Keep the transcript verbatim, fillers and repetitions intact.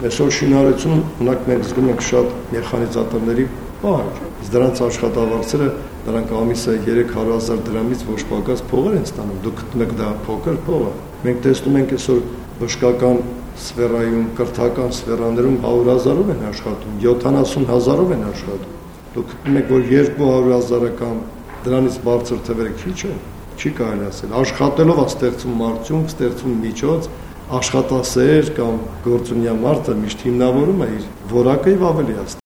Այսօր շինարարություն ունակ մենք զգում ենք շատ մեխանիզատորների պահանջ։ Իսկ դրանց աշխատավարձերը դրանք ամիսը երեք հարյուր հազար դրամից ոչ պակաս փողեր են ստանում։ Դուք գտնեք դա փոքր փող է։ Մենք տեսնում ենք այսօր բժշկական սֆերայում, կրթական սֆերաներում հարյուր հազարով են աշխատում, յոթանասուն հազարով են աշխատում։ Դուք գտնում եք, որ երկու հարյուր հազարը կամ դրանից բարձր թվերը քիչ են, չի կարելի ասել։ Աշխատելով է ստեղծում մարդյունք, ստեղծում միջոց, աշխատասեր կամ գործունյա մարդը միշտ հիմնավորում է իր որակը եւ ավելի է ստեղծում։